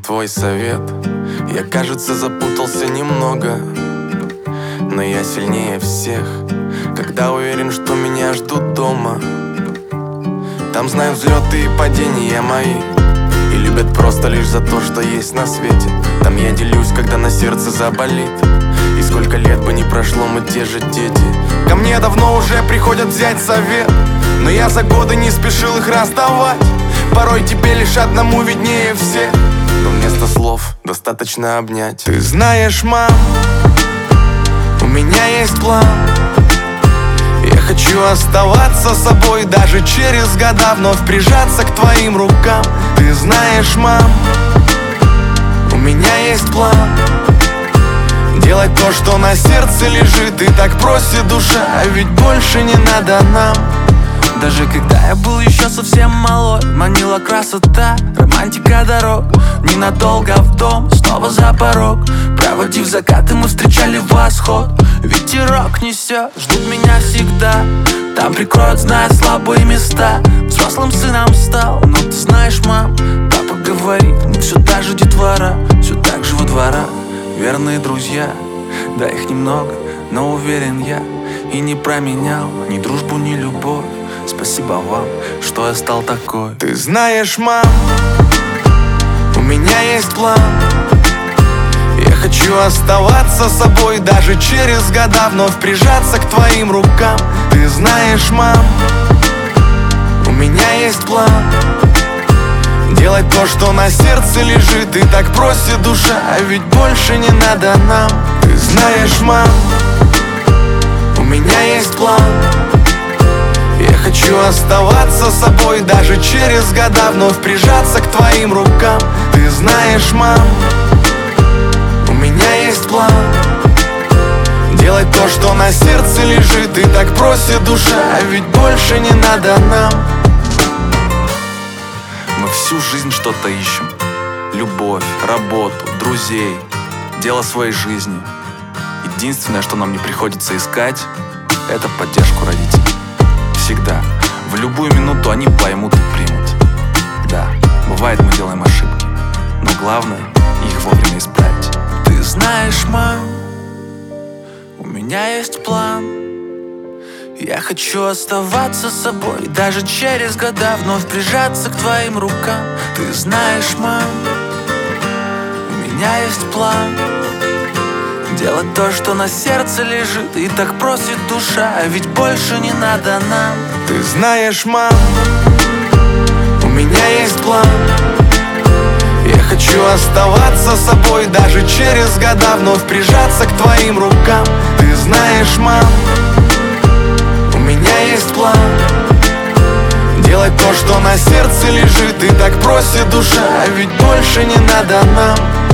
твой совет. Я, кажется, запутался немного, но я сильнее всех, когда уверен, что меня ждут дома. Там знают взлеты и падения мои, и любят просто лишь за то, что есть на свете. Там я делюсь, когда на сердце заболит, и сколько лет бы ни прошло, мы те же дети. Ко мне давно уже приходят взять совет, но я за годы не спешил их раздавать. Порой тебе лишь одному виднее всех, но вместо слов достаточно обнять. Ты знаешь, мам, у меня есть план. Я хочу оставаться собой даже через года, вновь прижаться к твоим рукам. Ты знаешь, мам, у меня есть план. Делать то, что на сердце лежит, и так просит душа, а ведь больше не надо нам. Даже когда я был еще совсем малой, манила красота, романтика дорог. Ненадолго в дом, снова за порог. Проводив закаты, мы встречали восход. Ветерок несет, ждут меня всегда. Там прикроют, зная слабые места. Взрослым сыном стал, но ты знаешь, мам, папа говорит, мы все та же детвора, все так же во дворах. Верные друзья, да их немного, но уверен я, и не променял ни дружбу, ни любовь. Спасибо вам, что я стал такой. Ты знаешь, мам, у меня есть план. Я хочу оставаться собой даже через года, вновь прижаться к твоим рукам. Ты знаешь, мам, у меня есть план. Делать то, что на сердце лежит, и так просит душа, а ведь больше не надо нам. Ты знаешь, мам, у меня есть план. Я хочу оставаться собой даже через года, вновь прижаться к твоим рукам. Ты знаешь, мам, у меня есть план. Делать то, что на сердце лежит, и так просит душа, а ведь больше не надо нам. Мы всю жизнь что-то ищем: любовь, работу, друзей, дело своей жизни. Единственное, что нам не приходится искать, это поддержку родителей. Всегда, в любую минуту они поймут и примут. Да, бывает, мы делаем ошибки, но главное их вовремя исправить. Ты знаешь, мам, у меня есть план. Я хочу оставаться собой даже через года, вновь прижаться к твоим рукам. Ты знаешь, мам, у меня есть план. Делать то, что на сердце лежит, и так просит душа, а ведь больше не надо нам. Ты знаешь, мам, у меня есть план. Я хочу оставаться собой даже через года, вновь прижаться к твоим рукам. Ты знаешь, мам, у меня есть план. Делать то, что на сердце лежит, и так просит душа, а ведь больше не надо нам.